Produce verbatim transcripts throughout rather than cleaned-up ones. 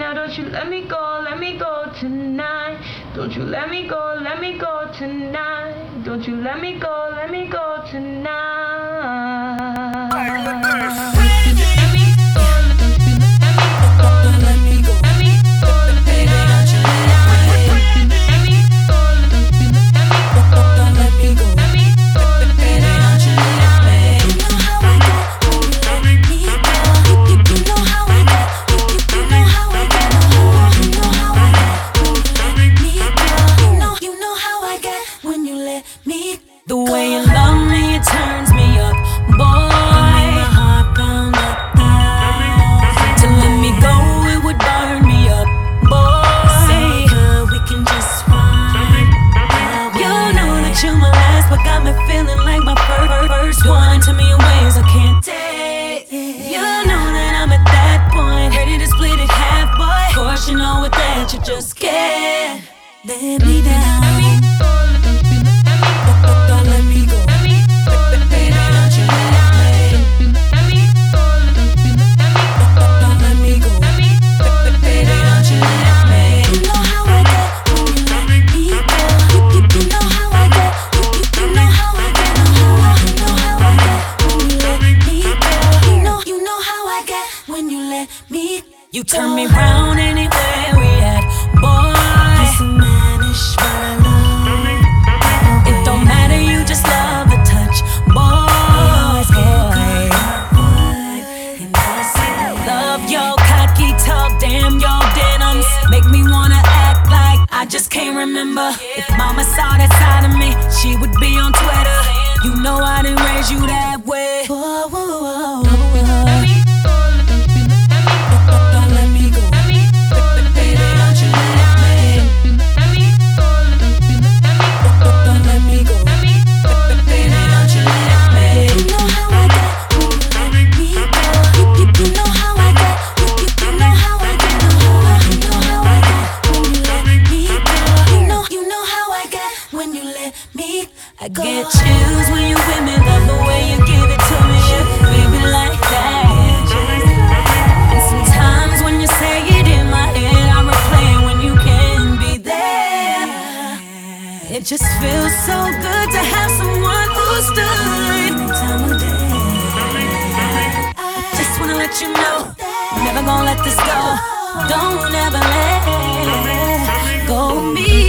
Now don't you let me go, let me go tonight. Don't you let me go, let me go tonight. Don't you let me go, let me go tonight. The way you love me, it turns me up, boy. My heart pound up high. To let me go, it would burn me up, boy. Say, girl, we can just find. You know that you're my last, but got me feeling like my first, first one. To me in ways I can't take. You know that I'm at that point, ready to split it half, boy. Of course you know with that you just can't let me down. You turn me round anywhere we at, boy. It's a mannish my love. It don't matter, you just love the touch, boy. Love your cocky talk, damn your denims. Make me wanna act like I just can't remember. If mama saw that side of me, she would be on Twitter. You know I didn't raise you that way. Whoa, whoa, whoa, whoa. I get chills when you with me, love the way you give it to me, baby, like that. And sometimes when you say it in my head, I replay when you can't be there. It just feels so good to have someone who stood any time of day. I just wanna let you know, I'm never gonna let this go. Don't ever let go of me.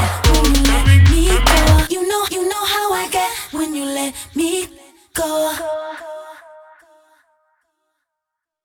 When you let me go.